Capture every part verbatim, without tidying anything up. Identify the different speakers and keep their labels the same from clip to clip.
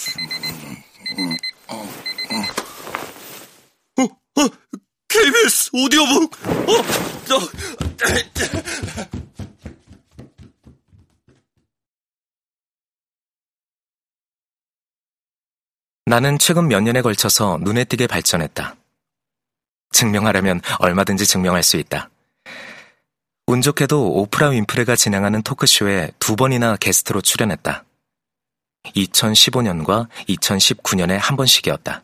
Speaker 1: 어, 어, 케이비에스 오디오북! 어, 너,
Speaker 2: 나는 최근 몇 년에 걸쳐서 눈에 띄게 발전했다. 증명하려면 얼마든지 증명할 수 있다. 운 좋게도 오프라 윈프레가 진행하는 토크쇼에 두 번이나 게스트로 출연했다. 이천십오 년과 이천십구 년에 한 번씩이었다.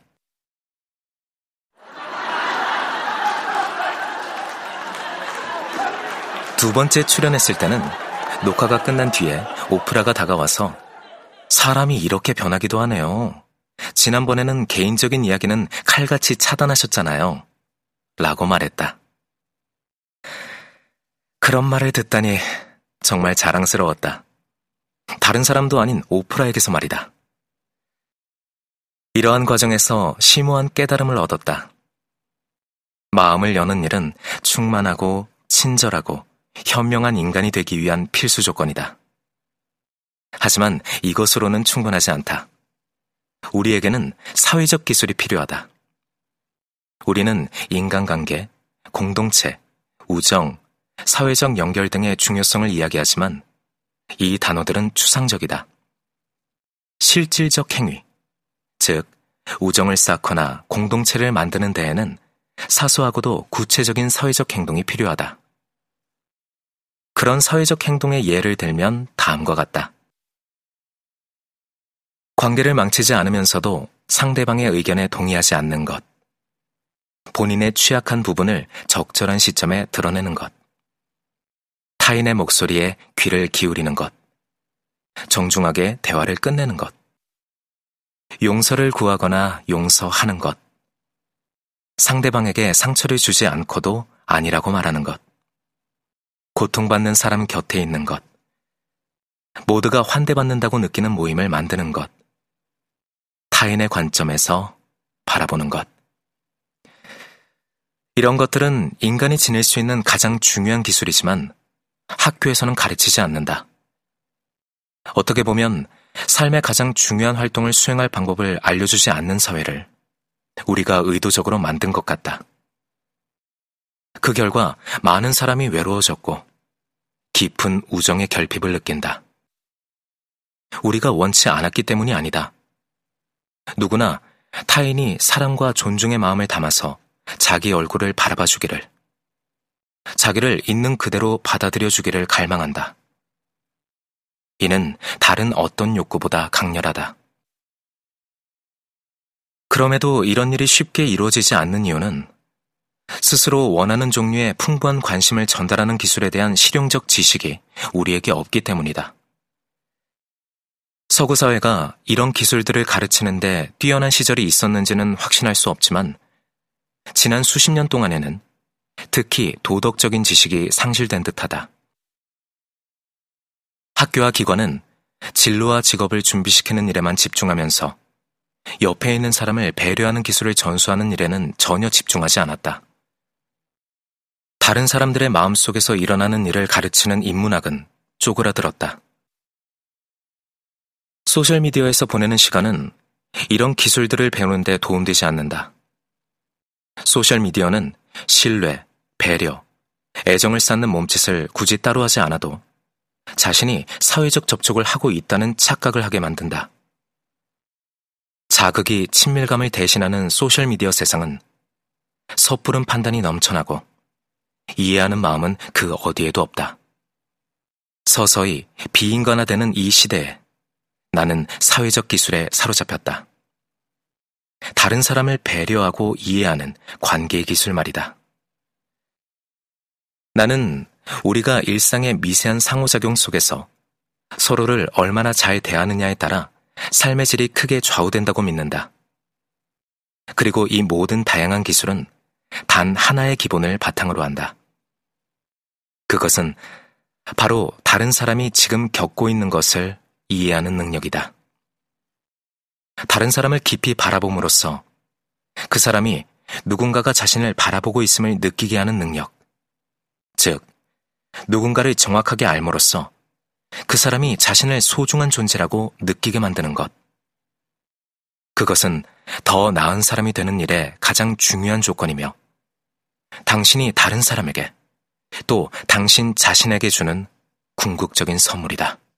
Speaker 2: 두 번째 출연했을 때는 녹화가 끝난 뒤에 오프라가 다가와서 사람이 이렇게 변하기도 하네요. 지난번에는 개인적인 이야기는 칼같이 차단하셨잖아요. 라고 말했다. 그런 말을 듣다니 정말 자랑스러웠다. 다른 사람도 아닌 오프라에게서 말이다. 이러한 과정에서 심오한 깨달음을 얻었다. 마음을 여는 일은 충만하고 친절하고 현명한 인간이 되기 위한 필수 조건이다. 하지만 이것으로는 충분하지 않다. 우리에게는 사회적 기술이 필요하다. 우리는 인간관계, 공동체, 우정, 사회적 연결 등의 중요성을 이야기하지만 이 단어들은 추상적이다. 실질적 행위, 즉 우정을 쌓거나 공동체를 만드는 데에는 사소하고도 구체적인 사회적 행동이 필요하다. 그런 사회적 행동의 예를 들면 다음과 같다. 관계를 망치지 않으면서도 상대방의 의견에 동의하지 않는 것. 본인의 취약한 부분을 적절한 시점에 드러내는 것. 타인의 목소리에 귀를 기울이는 것. 정중하게 대화를 끝내는 것. 용서를 구하거나 용서하는 것. 상대방에게 상처를 주지 않고도 아니라고 말하는 것. 고통받는 사람 곁에 있는 것. 모두가 환대받는다고 느끼는 모임을 만드는 것. 타인의 관점에서 바라보는 것. 이런 것들은 인간이 지닐 수 있는 가장 중요한 기술이지만 학교에서는 가르치지 않는다. 어떻게 보면 삶의 가장 중요한 활동을 수행할 방법을 알려주지 않는 사회를 우리가 의도적으로 만든 것 같다. 그 결과 많은 사람이 외로워졌고 깊은 우정의 결핍을 느낀다. 우리가 원치 않았기 때문이 아니다. 누구나 타인이 사랑과 존중의 마음을 담아서 자기 얼굴을 바라봐 주기를, 자기를 있는 그대로 받아들여 주기를 갈망한다. 이는 다른 어떤 욕구보다 강렬하다. 그럼에도 이런 일이 쉽게 이루어지지 않는 이유는 스스로 원하는 종류의 풍부한 관심을 전달하는 기술에 대한 실용적 지식이 우리에게 없기 때문이다. 서구 사회가 이런 기술들을 가르치는데 뛰어난 시절이 있었는지는 확신할 수 없지만 지난 수십 년 동안에는 특히 도덕적인 지식이 상실된 듯하다. 학교와 기관은 진로와 직업을 준비시키는 일에만 집중하면서 옆에 있는 사람을 배려하는 기술을 전수하는 일에는 전혀 집중하지 않았다. 다른 사람들의 마음속에서 일어나는 일을 가르치는 인문학은 쪼그라들었다. 소셜미디어에서 보내는 시간은 이런 기술들을 배우는 데 도움되지 않는다. 소셜미디어는 신뢰, 배려, 애정을 쌓는 몸짓을 굳이 따로 하지 않아도 자신이 사회적 접촉을 하고 있다는 착각을 하게 만든다. 자극이 친밀감을 대신하는 소셜미디어 세상은 섣부른 판단이 넘쳐나고 이해하는 마음은 그 어디에도 없다. 서서히 비인간화되는 이 시대에 나는 사회적 기술에 사로잡혔다. 다른 사람을 배려하고 이해하는 관계의 기술 말이다. 나는 우리가 일상의 미세한 상호작용 속에서 서로를 얼마나 잘 대하느냐에 따라 삶의 질이 크게 좌우된다고 믿는다. 그리고 이 모든 다양한 기술은 단 하나의 기본을 바탕으로 한다. 그것은 바로 다른 사람이 지금 겪고 있는 것을 이해하는 능력이다. 다른 사람을 깊이 바라봄으로써 그 사람이 누군가가 자신을 바라보고 있음을 느끼게 하는 능력, 즉 누군가를 정확하게 알므로써 그 사람이 자신을 소중한 존재라고 느끼게 만드는 것. 그것은 더 나은 사람이 되는 일에 가장 중요한 조건이며 당신이 다른 사람에게 또 당신 자신에게 주는 궁극적인 선물이다.